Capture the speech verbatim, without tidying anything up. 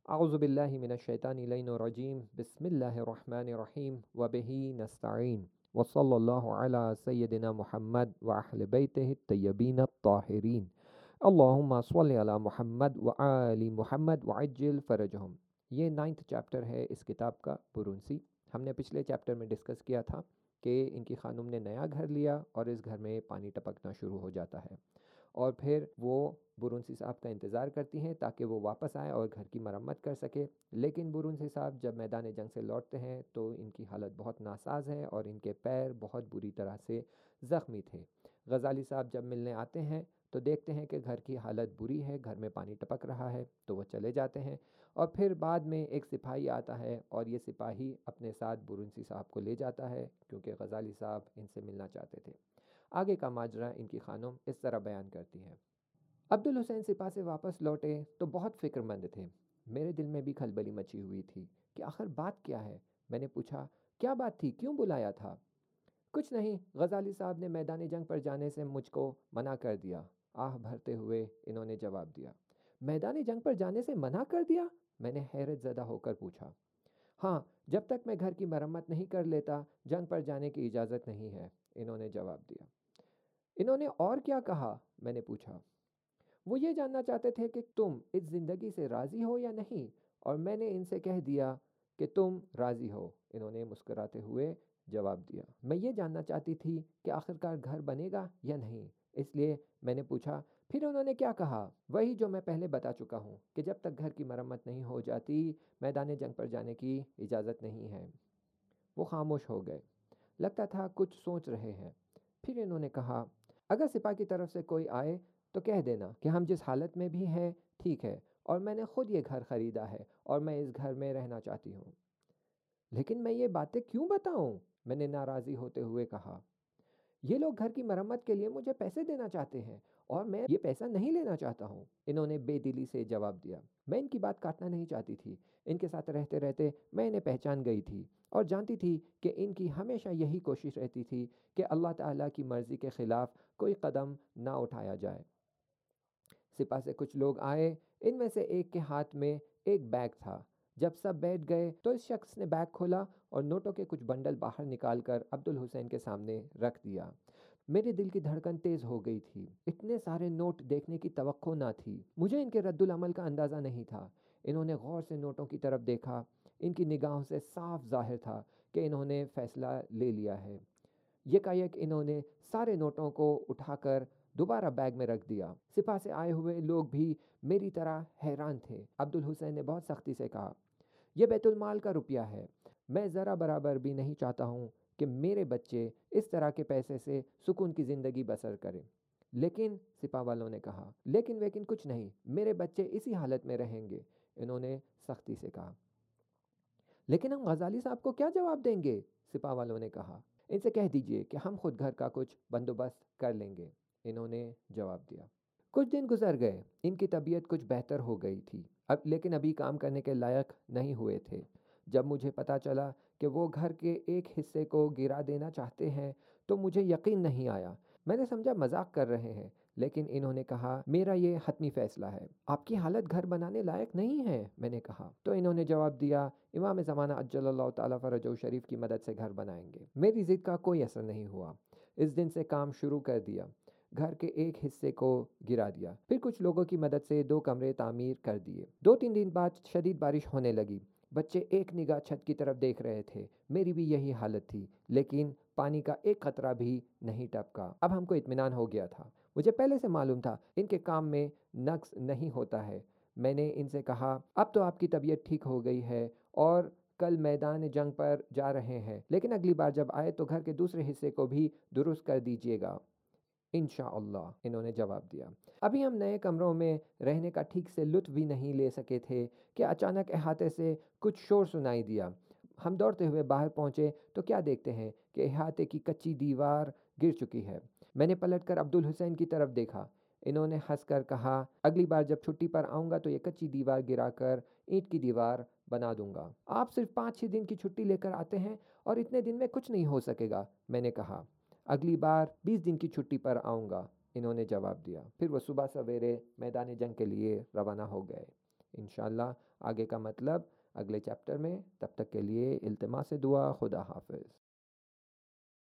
اعوذ باللہ من الشیطان الرجیم بسم اللہ الرحمن الرحیم وبہ نستعین وصلی اللہ علی سیدنا محمد واہل بیتہ الطیبین الطاہرین اللہم صلی علی محمد وآل محمد وعجل فرجہم۔ یہ نائنتھ چیپٹر ہے اس کتاب کا، برونسی۔ ہم نے پچھلے چیپٹر میں ڈسکس کیا تھا کہ ان کی خانم نے نیا گھر لیا اور اس گھر میں پانی ٹپکنا شروع ہو جاتا ہے، اور پھر وہ برونسی صاحب کا انتظار کرتی ہیں تاکہ وہ واپس آئے اور گھر کی مرمت کر سکے۔ لیکن برونسی صاحب جب میدان جنگ سے لوٹتے ہیں تو ان کی حالت بہت ناساز ہے اور ان کے پیر بہت بری طرح سے زخمی تھے۔ غزالی صاحب جب ملنے آتے ہیں تو دیکھتے ہیں کہ گھر کی حالت بری ہے، گھر میں پانی ٹپک رہا ہے، تو وہ چلے جاتے ہیں۔ اور پھر بعد میں ایک سپاہی آتا ہے اور یہ سپاہی اپنے ساتھ برونسی صاحب کو لے جاتا ہے کیونکہ غزالی صاحب ان سے ملنا چاہتے تھے۔ آگے کا ماجرا ان کی خانم اس طرح بیان کرتی ہے۔ عبدالحسین سپاہ سے واپس لوٹے تو بہت فکر مند تھے۔ میرے دل میں بھی کھلبلی مچی ہوئی تھی کہ آخر بات کیا ہے۔ میں نے پوچھا، کیا بات تھی، کیوں بلایا تھا؟ کچھ نہیں، غزالی صاحب نے میدان جنگ پر جانے سے مجھ کو منع کر دیا، آہ بھرتے ہوئے انہوں نے جواب دیا۔ میدان جنگ پر جانے سے منع کر دیا؟ میں نے حیرت زدہ ہو کر پوچھا۔ ہاں، جب تک میں گھر کی مرمت نہیں کر لیتا جنگ پر جانے کی اجازت نہیں ہے، انہوں نے جواب دیا۔ انہوں نے اور کیا کہا؟ میں نے پوچھا۔ وہ یہ جاننا چاہتے تھے کہ تم اس زندگی سے راضی ہو یا نہیں، اور میں نے ان سے کہہ دیا کہ تم راضی ہو۔ انہوں نے مسکراتے ہوئے جواب دیا۔ میں یہ جاننا چاہتی تھی کہ آخرکار گھر بنے گا یا نہیں، اس لیے میں نے پوچھا، پھر انہوں نے کیا کہا؟ وہی جو میں پہلے بتا چکا ہوں کہ جب تک گھر کی مرمت نہیں ہو جاتی میدان جنگ پر جانے کی اجازت نہیں ہے۔ وہ خاموش ہو گئے، لگتا تھا کچھ سوچ رہے ہیں۔ پھر انہوں نے کہا، اگر سپاہ کی طرف سے کوئی آئے تو کہہ دینا کہ ہم جس حالت میں بھی ہیں ٹھیک ہے، اور میں نے خود یہ گھر خریدا ہے اور میں اس گھر میں رہنا چاہتی ہوں۔ لیکن میں یہ باتیں کیوں بتاؤں؟ میں نے ناراضی ہوتے ہوئے کہا۔ یہ لوگ گھر کی مرمت کے لیے مجھے پیسے دینا چاہتے ہیں اور میں یہ پیسہ نہیں لینا چاہتا ہوں، انہوں نے بے دلی سے جواب دیا۔ میں ان کی بات کاٹنا نہیں چاہتی تھی، ان کے ساتھ رہتے رہتے میں انہیں پہچان گئی تھی اور جانتی تھی کہ ان کی ہمیشہ یہی کوشش رہتی تھی کہ اللہ تعالیٰ کی مرضی کے خلاف کوئی قدم نہ اٹھایا جائے۔ سپاہ سے کچھ لوگ آئے، ان میں سے ایک کے ہاتھ میں ایک بیگ تھا۔ جب سب بیٹھ گئے تو اس شخص نے بیگ کھولا اور نوٹوں کے کچھ بنڈل باہر نکال کر عبدالحسین کے سامنے رکھ دیا۔ میرے دل کی دھڑکن تیز ہو گئی تھی، اتنے سارے نوٹ دیکھنے کی توقع نہ تھی، مجھے ان کے رد العمل کا اندازہ نہیں تھا۔ انہوں نے غور سے نوٹوں کی طرف دیکھا، ان کی نگاہوں سے صاف ظاہر تھا کہ انہوں نے فیصلہ لے لیا ہے۔ یکایک انہوں نے سارے نوٹوں کو اٹھا کر دوبارہ بیگ میں رکھ دیا۔ سپاہ سے آئے ہوئے لوگ بھی میری طرح حیران تھے۔ عبدالحسین نے بہت سختی سے کہا، یہ بیت المال کا روپیہ ہے، میں ذرا برابر بھی نہیں چاہتا ہوں کہ میرے بچے اس طرح کے پیسے سے سکون کی زندگی بسر کریں۔ لیکن سپاہ والوں نے کہا، لیکن ویکن کچھ نہیں، میرے بچے اسی حالت میں رہیں گے، انہوں نے سختی سے کہا۔ لیکن ہم غزالی صاحب کو کیا جواب دیں گے؟ سپاہ والوں نے کہا، ان سے کہہ دیجئے کہ ہم خود گھر کا کچھ بندوبست کر لیں گے، انہوں نے جواب دیا۔ کچھ دن گزر گئے، ان کی طبیعت کچھ بہتر ہو گئی تھی، اب لیکن ابھی کام کرنے کے لائق نہیں ہوئے تھے۔ جب مجھے پتا چلا کہ وہ گھر کے ایک حصے کو گرا دینا چاہتے ہیں تو مجھے یقین نہیں آیا۔ میں نے سمجھا مذاق کر رہے ہیں، لیکن انہوں نے کہا، میرا یہ حتمی فیصلہ ہے، آپ کی حالت گھر بنانے لائق نہیں ہے۔ میں نے کہا تو انہوں نے جواب دیا، امام زمانہ عجل اللہ تعالیٰ فرجہ شریف کی مدد سے گھر بنائیں گے۔ میری ضد کا کوئی اثر نہیں ہوا، اس دن سے کام شروع کر دیا، گھر کے ایک حصے کو گرا دیا، پھر کچھ لوگوں کی مدد سے دو کمرے تعمیر کر دیے۔ دو تین دن بعد شدید بارش ہونے لگی، بچے ایک نگاہ چھت کی طرف دیکھ رہے تھے، میری بھی یہی حالت تھی، لیکن پانی کا ایک قطرہ بھی نہیں ٹپکا۔ اب ہم کو اطمینان ہو گیا تھا، مجھے پہلے سے معلوم تھا ان کے کام میں نقص نہیں ہوتا ہے۔ میں نے ان سے کہا، اب تو آپ کی طبیعت ٹھیک ہو گئی ہے اور کل میدان جنگ پر جا رہے ہیں، لیکن اگلی بار جب آئے تو گھر کے دوسرے حصے کو بھی درست کر دیجیے گا انشاءاللہ، انہوں نے جواب دیا۔ ابھی ہم نئے کمروں میں رہنے کا ٹھیک سے لطف بھی نہیں لے سکے تھے کہ اچانک احاطے سے کچھ شور سنائی دیا۔ ہم دوڑتے ہوئے باہر پہنچے تو کیا دیکھتے ہیں کہ احاطے کی کچی دیوار گر چکی ہے۔ میں نے پلٹ کر عبدالحسین کی طرف دیکھا، انہوں نے ہنس کر کہا، اگلی بار جب چھٹی پر آؤں گا تو یہ کچی دیوار گرا کر اینٹ کی دیوار بنا دوں گا۔ آپ صرف پانچ چھ دن کی چھٹی لے کر آتے ہیں اور اتنے دن میں کچھ نہیں ہو سکے گا، میں نے کہا۔ اگلی بار بیس دن کی چھٹی پر آؤں گا، انہوں نے جواب دیا۔ پھر وہ صبح سویرے میدان جنگ کے لیے روانہ ہو گئے۔ انشاءاللہ آگے کا مطلب اگلے چیپٹر میں، تب تک کے لیے التماس دعا، خدا حافظ.